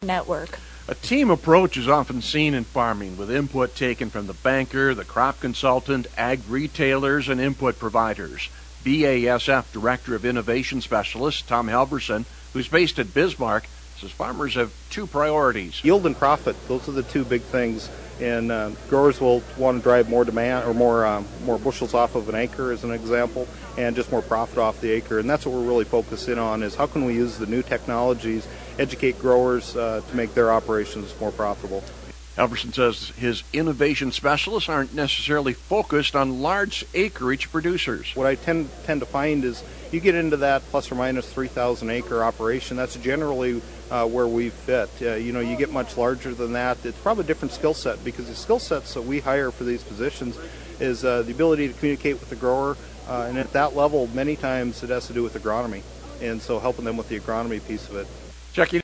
network. A team approach is often seen in farming, with input taken from the banker, the crop consultant, ag retailers, and input providers. BASF Director of Innovation Specialist Tom Halverson, who's based at Bismarck, says farmers have two priorities. Yield and profit, those are the two big things. And growers will want to drive more demand or more bushels off of an acre, as an example, and just more profit off the acre. And that's what we're really focusing on, is how can we use the new technologies, educate growers to make their operations more profitable. Halverson says his innovation specialists aren't necessarily focused on large acreage producers. What I tend to find is you get into that plus or minus 3,000 acre operation, that's generally where we fit. You get much larger than that. It's probably a different skill set, because the skill sets that we hire for these positions is the ability to communicate with the grower, and at that level, many times it has to do with agronomy, and so helping them with the agronomy piece of it. Checking